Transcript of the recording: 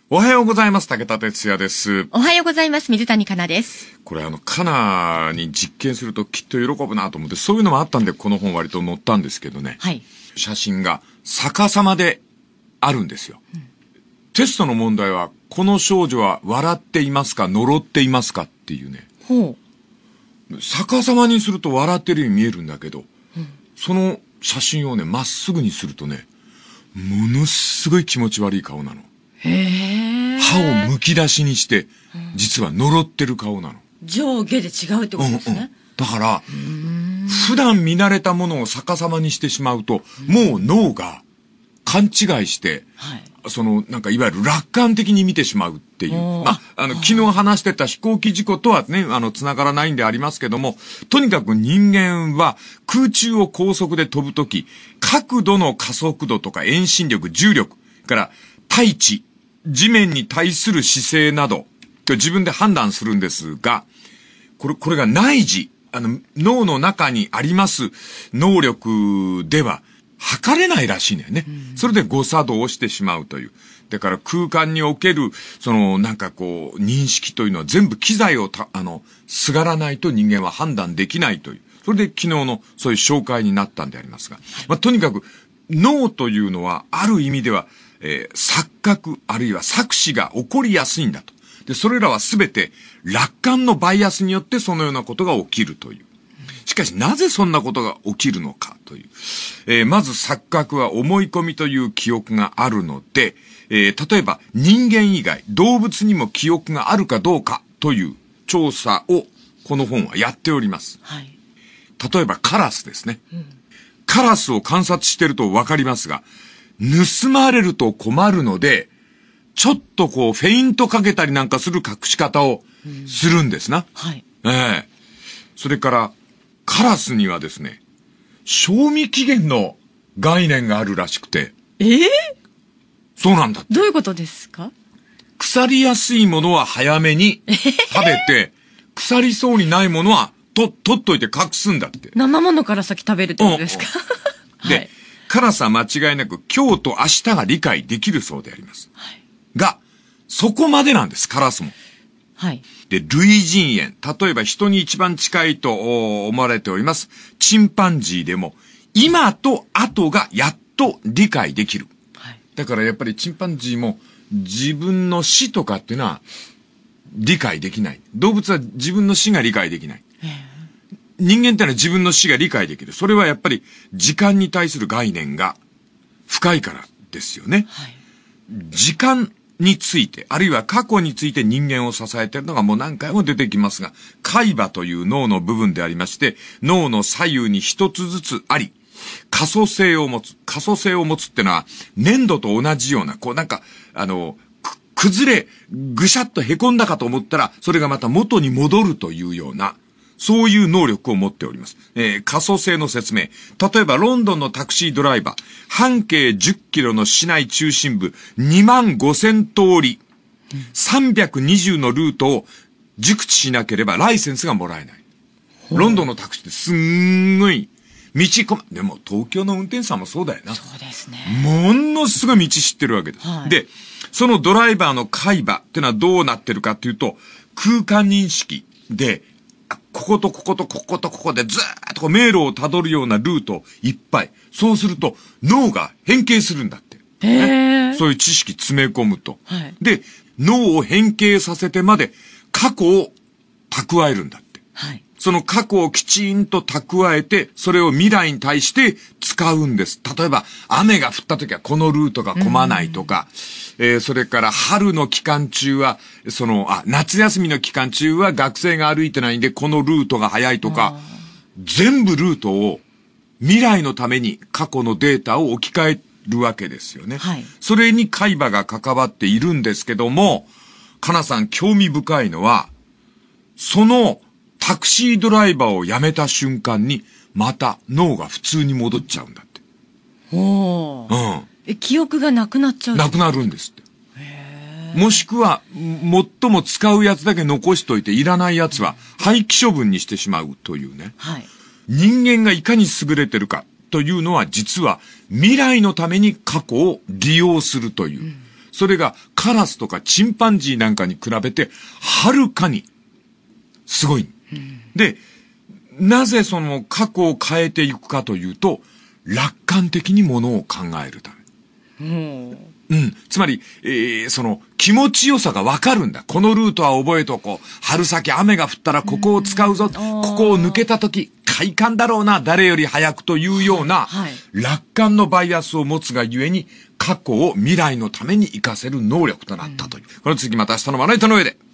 おはようございます。武田哲也です。 おはようございます。水谷香奈です。 これ香奈に実験するときっと喜ぶなと思って、そういうのもあったんで、この本割と載ったんですけどね。 はい。 写真が逆さまであるんですよ。テストの問題は、この少女は笑っていますか、呪っていますかっていうね。 ほう。逆さまにすると笑ってるように見えるんだけど、その写真をね、まっすぐにするとね、ものすごい気持ち悪い顔なの。歯をむき出しにして、実は呪ってる顔なの。 上下で違うってことですね。 だから、普段見慣れたものを逆さまにしてしまうと、もう脳が勘違いして、いわゆる楽観的に見てしまうっていう。昨日話してた飛行機事故とはね、繋がらないんでありますけども、とにかく人間は空中を高速で飛ぶとき、角度の加速度とか遠心力、重力から対地、地面に対する姿勢など、自分で判断するんですが、これが内耳、脳の中にあります能力では測れないらしいんだよね。それで誤作動をしてしまうという。だから空間における、認識というのは全部機材をすがらないと人間は判断できないという。それで昨日のそういう紹介になったんでありますが。とにかく脳というのはある意味では、錯覚あるいは錯視が起こりやすいんだと。で、それらはすべて楽観のバイアスによってそのようなことが起きるという。しかしなぜそんなことが起きるのかという。まず錯覚は思い込みという記憶があるので、例えば人間以外動物にも記憶があるかどうかという調査をこの本はやっております。 はい。 例えばカラスですね。カラスを観察してるとわかりますが、盗まれると困るので、ちょっとフェイントかけたりなんかする隠し方をするんですな。 はい。 それから、カラスにはですね、賞味期限の概念があるらしくて。そうなんだって。 どういうことですか？ 腐りやすいものは早めに食べて、腐りそうにないものは取っといて隠すんだって。 生ものから先食べるってことですか？ で、 はい。 カラスは間違いなく今日と明日が理解できるそうであります。 はい。 が、そこまでなんです、カラスも。 はい。 で、類人猿。例えば人に一番近いと思われております。チンパンジーでも、今と後がやっと理解できる。 はい。 だからやっぱりチンパンジーも自分の死とかっていうのは理解できない。動物は自分の死が理解できない。人間ってのは自分の死が理解できる。それはやっぱり時間に対する概念が深いからですよね。 はい。 時間について、あるいは過去について人間を支えているのがもう何回も出てきますが、海馬という脳の部分でありまして、脳の左右に一つずつあり、可塑性を持つ。可塑性を持つってのは、粘土と同じような、崩れ、ぐしゃっと凹んだかと思ったら、それがまた元に戻るというような、そういう能力を持っております。可塑性の説明。例えば、ロンドンのタクシードライバー、半径10キロの市内中心部、25,000通り、320のルートを熟知しなければライセンスがもらえない。ロンドンのタクシーってすんごい、でも東京の運転手さんもそうだよな。 そうですね。 ものすごい道知ってるわけです。 はい、 で、そのドライバーの海馬ってのはどうなってるかっていうと、空間認識で、こことこことこことここでずーっと迷路をたどるようなルートいっぱい。そうすると脳が変形するんだって。そういう知識詰め込むと。 はい、 で、脳を変形させてまで過去を蓄えるんだって。 はい、 その過去をきちんと蓄えて、それを未来に対して使うんです。例えば、雨が降った時はこのルートが混まないとか、それから春の期間中は、夏休みの期間中は学生が歩いてないんでこのルートが早いとか、全部ルートを未来のために過去のデータを置き換えるわけですよね。 はい、 それに海馬が関わっているんですけども、かなさん興味深いのは、そのタクシードライバーを辞めた瞬間に、また脳が普通に戻っちゃうんだって。 記憶がなくなっちゃう？ なくなるんですって。もしくは、最も使うやつだけ残しといて、いらないやつは廃棄処分にしてしまうというね。 はい。 人間がいかに優れてるかというのは、実は未来のために過去を利用するという。 それがカラスとかチンパンジーなんかに比べて、はるかにすごい。で、なぜその過去を変えていくかというと、楽観的にものを考えるため。つまり、その気持ちよさがわかるんだ。このルートは覚えとこう。春先雨が降ったらここを使うぞ。ここを抜けたとき、快感だろうな。誰より早くというような、楽観のバイアスを持つがゆえに、過去を未来のために活かせる能力となったという。この次また明日のまな板の上で。